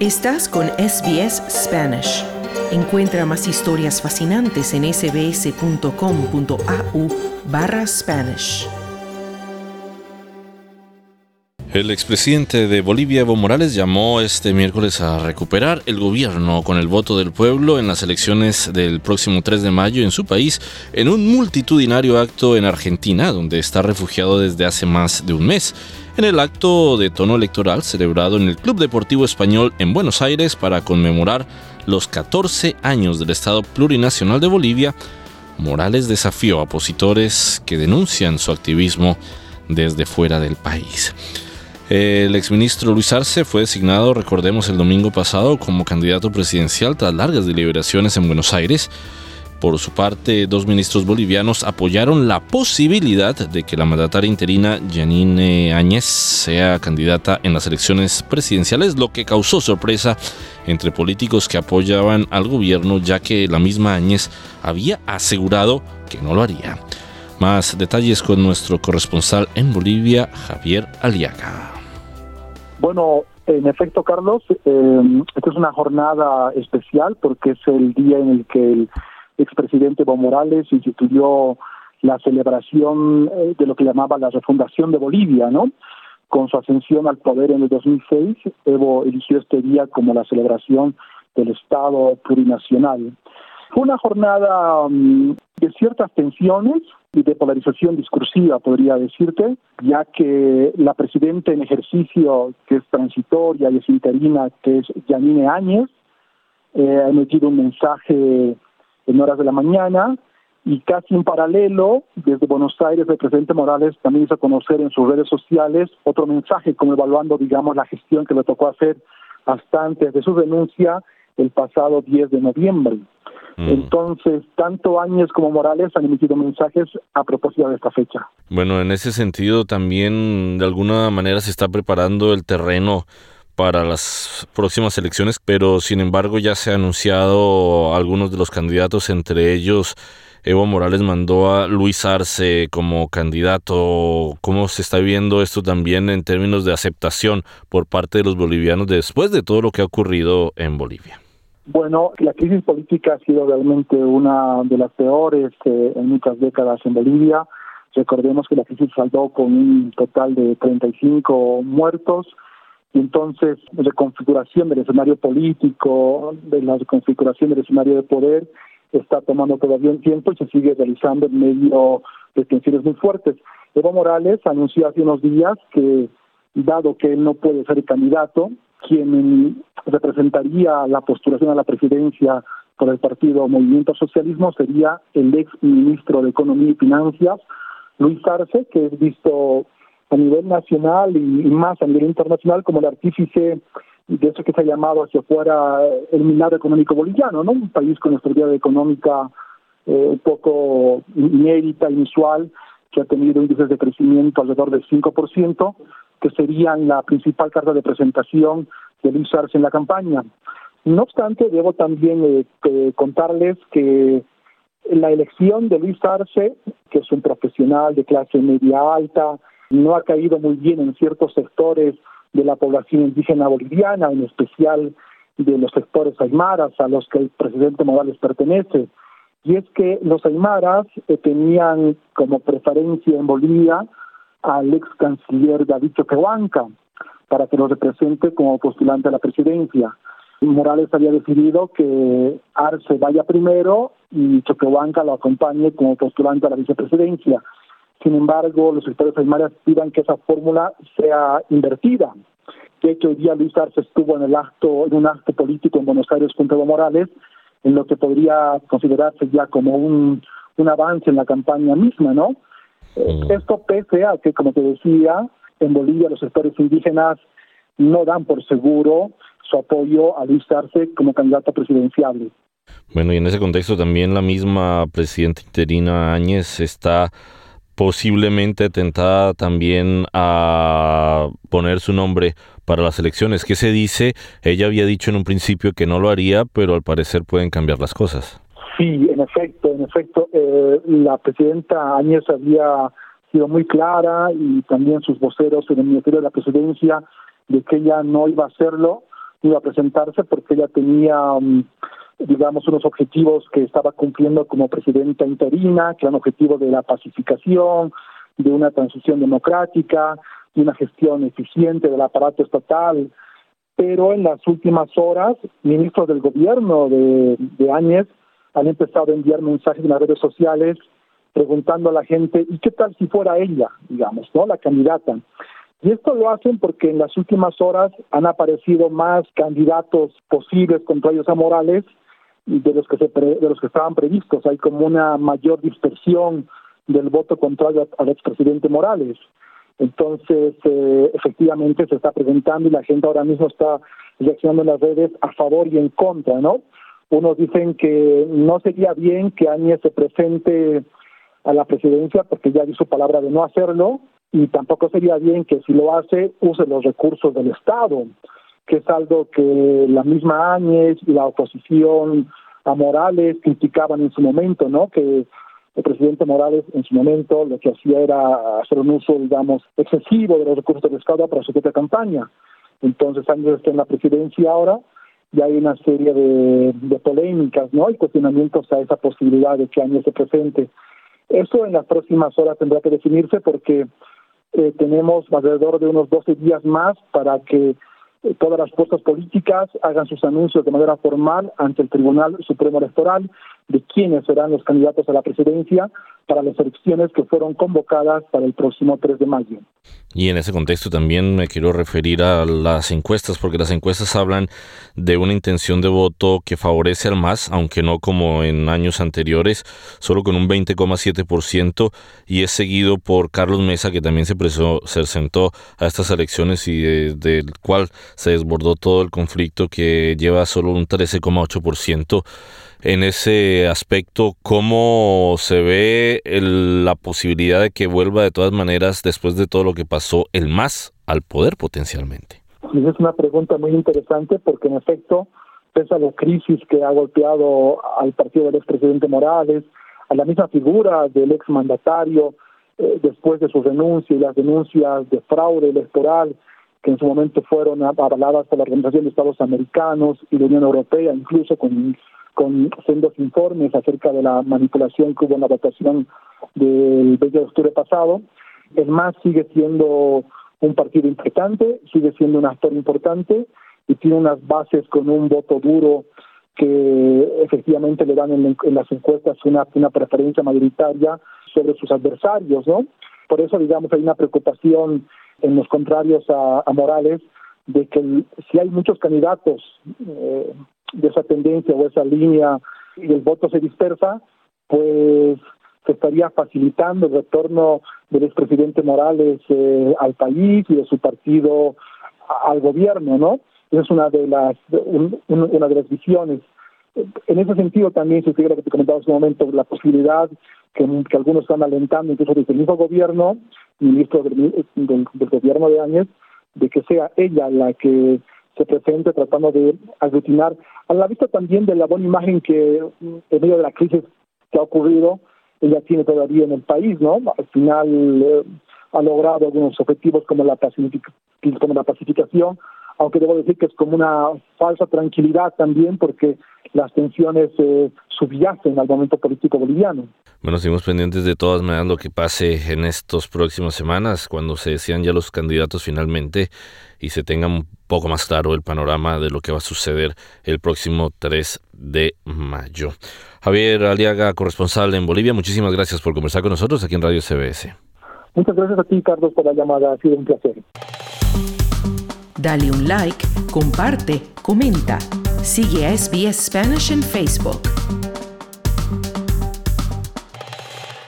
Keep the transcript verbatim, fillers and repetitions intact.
Estás con S B S Spanish. Encuentra más historias fascinantes en sbs.com.au barra Spanish. El expresidente de Bolivia, Evo Morales, llamó este miércoles a recuperar el gobierno con el voto del pueblo en las elecciones del próximo tres de mayo en su país, en un multitudinario acto en Argentina, donde está refugiado desde hace más de un mes. En el acto de tono electoral celebrado en el Club Deportivo Español en Buenos Aires para conmemorar los catorce años del Estado Plurinacional de Bolivia, Morales desafió a opositores que denuncian su activismo desde fuera del país. El exministro Luis Arce fue designado, recordemos, el domingo pasado como candidato presidencial tras largas deliberaciones en Buenos Aires. Por su parte, dos ministros bolivianos apoyaron la posibilidad de que la mandataria interina Yanine Áñez sea candidata en las elecciones presidenciales, lo que causó sorpresa entre políticos que apoyaban al gobierno, ya que la misma Áñez había asegurado que no lo haría. Más detalles con nuestro corresponsal en Bolivia, Javier Aliaga. Bueno, en efecto, Carlos, eh, esta es una jornada especial porque es el día en el que el expresidente Evo Morales instituyó la celebración de lo que llamaba la refundación de Bolivia, ¿no? Con su ascensión al poder en el dos mil seis, Evo eligió este día como la celebración del Estado plurinacional. Fue una jornada um, de ciertas tensiones y de polarización discursiva, podría decirte, ya que la presidenta en ejercicio, que es transitoria y es interina, que es Yanine Áñez, eh, ha emitido un mensaje en horas de la mañana, y casi en paralelo, desde Buenos Aires, el presidente Morales también hizo conocer en sus redes sociales otro mensaje, como evaluando, digamos, la gestión que le tocó hacer hasta antes de su renuncia el pasado diez de noviembre. Mm. Entonces, tanto Áñez como Morales han emitido mensajes a propósito de esta fecha. Bueno, en ese sentido también, de alguna manera, se está preparando el terreno para las próximas elecciones, pero sin embargo ya se ha anunciado algunos de los candidatos, entre ellos Evo Morales mandó a Luis Arce como candidato. ¿Cómo se está viendo esto también en términos de aceptación por parte de los bolivianos después de todo lo que ha ocurrido en Bolivia? Bueno, la crisis política ha sido realmente una de las peores eh, en muchas décadas en Bolivia. Recordemos que la crisis saldó con un total de treinta y cinco muertos. Y entonces, la reconfiguración del escenario político, de la reconfiguración del escenario de poder, está tomando todavía un tiempo y se sigue realizando en medio de tensiones muy fuertes. Evo Morales anunció hace unos días que, dado que él no puede ser candidato, quien representaría la postulación a la presidencia por el partido Movimiento Socialismo sería el ex ministro de Economía y Finanzas, Luis Arce, que es visto a nivel nacional y más a nivel internacional como el artífice de eso que se ha llamado hacia afuera el milagro económico boliviano, ¿no? Un país con una estabilidad económica eh, un poco inédita, inusual, que ha tenido índices de crecimiento alrededor del cinco por ciento, que serían la principal carta de presentación de Luis Arce en la campaña. No obstante, debo también eh, eh, contarles que la elección de Luis Arce, que es un profesional de clase media alta, no ha caído muy bien en ciertos sectores de la población indígena boliviana, en especial de los sectores aymaras a los que el presidente Morales pertenece. Y es que los aymaras eh, tenían como preferencia en Bolivia al ex canciller David Choquehuanca para que lo represente como postulante a la presidencia. Morales había decidido que Arce vaya primero y Choquehuanca lo acompañe como postulante a la vicepresidencia. Sin embargo, los sectores aymaras piden que esa fórmula sea invertida. De hecho, hoy día Luis Arce estuvo en el acto, en un acto político en Buenos Aires junto a Evo Morales, en lo que podría considerarse ya como un, un avance en la campaña misma, ¿no? Mm. Esto pese a que, como te decía, en Bolivia los sectores indígenas no dan por seguro su apoyo a Luis Arce como candidato presidencial. Bueno, y en ese contexto también la misma presidenta interina Áñez está posiblemente tentada también a poner su nombre para las elecciones. ¿Qué se dice? Ella había dicho en un principio que no lo haría, pero al parecer pueden cambiar las cosas. Sí, en efecto, en efecto, eh, la presidenta Áñez había sido muy clara y también sus voceros en el Ministerio de la Presidencia de que ella no iba a hacerlo iba a presentarse porque ella tenía, um, digamos, unos objetivos que estaba cumpliendo como presidenta interina, que eran objetivos de la pacificación, de una transición democrática, de una gestión eficiente del aparato estatal. Pero en las últimas horas, ministros del gobierno de, de Áñez han empezado a enviar mensajes en las redes sociales preguntando a la gente, ¿y qué tal si fuera ella, digamos, no, la candidata? Y esto lo hacen porque en las últimas horas han aparecido más candidatos posibles contrarios a Morales de los que se pre, de los que estaban previstos. Hay como una mayor dispersión del voto contrario al expresidente Morales. Entonces, eh, efectivamente se está preguntando y la gente ahora mismo está reaccionando en las redes a favor y en contra, ¿no? Unos dicen que no sería bien que Áñez se presente a la presidencia porque ya dio su palabra de no hacerlo, y tampoco sería bien que si lo hace use los recursos del Estado, que es algo que la misma Áñez y la oposición a Morales criticaban en su momento, ¿no? Que el presidente Morales en su momento lo que hacía era hacer un uso, digamos, excesivo de los recursos del Estado para su propia campaña. Entonces Áñez está en la presidencia ahora y hay una serie de, de polémicas, ¿no? Y cuestionamientos a esa posibilidad de que Áñez se presente. Eso en las próximas horas tendrá que definirse porque eh, tenemos alrededor de unos doce días más para que eh, todas las fuerzas políticas hagan sus anuncios de manera formal ante el Tribunal Supremo Electoral de quiénes serán los candidatos a la presidencia para las elecciones que fueron convocadas para el próximo tres de mayo. Y en ese contexto también me quiero referir a las encuestas, porque las encuestas hablan de una intención de voto que favorece al M A S, aunque no como en años anteriores, solo con un veinte coma siete por ciento, y es seguido por Carlos Mesa, que también se, presó, se presentó a estas elecciones y de, del cual se desbordó todo el conflicto, que lleva solo un trece coma ocho por ciento. En ese aspecto, ¿cómo se ve el, la posibilidad de que vuelva de todas maneras, después de todo lo que pasó, el M A S al poder potencialmente? Es una pregunta muy interesante porque, en efecto, pese a la crisis que ha golpeado al partido del expresidente Morales, a la misma figura del exmandatario, eh, después de su renuncia y las denuncias de fraude electoral que en su momento fueron avaladas por la Organización de Estados Americanos y la Unión Europea, incluso con... con sendos informes acerca de la manipulación que hubo en la votación del veinte de octubre pasado, el M A S sigue siendo un partido importante, sigue siendo un actor importante y tiene unas bases con un voto duro que efectivamente le dan en, en las encuestas una, una preferencia mayoritaria sobre sus adversarios, ¿no? Por eso, digamos, hay una preocupación en los contrarios a, a Morales de que el, si hay muchos candidatos eh, de esa tendencia o esa línea y el voto se dispersa, pues se estaría facilitando el retorno del expresidente Morales eh, al país y de su partido a, al gobierno, ¿no? Esa es una de las un, un, una de las visiones. En ese sentido también se sigue lo que te comentaba hace un momento, la posibilidad que, que algunos están alentando, incluso desde el mismo gobierno, ministro del, del, del gobierno de Áñez, de que sea ella la que se presente tratando de aglutinar, a la vista también de la buena imagen que en medio de la crisis que ha ocurrido, ella tiene todavía en el país, ¿no? Al final eh, ha logrado algunos objetivos como la, pacific- como la pacificación, aunque debo decir que es como una falsa tranquilidad también porque las tensiones eh, subyacen al momento político boliviano. Bueno, seguimos pendientes de todas maneras lo que pase en estas próximas semanas, cuando se decían ya los candidatos finalmente y se tenga un poco más claro el panorama de lo que va a suceder el próximo tres de mayo. Javier Aliaga, corresponsal en Bolivia, muchísimas gracias por conversar con nosotros aquí en Radio C B S. Muchas gracias a ti, Carlos, por la llamada. Ha sido un placer. Dale un like, comparte, comenta. Sigue a S B S Spanish en Facebook.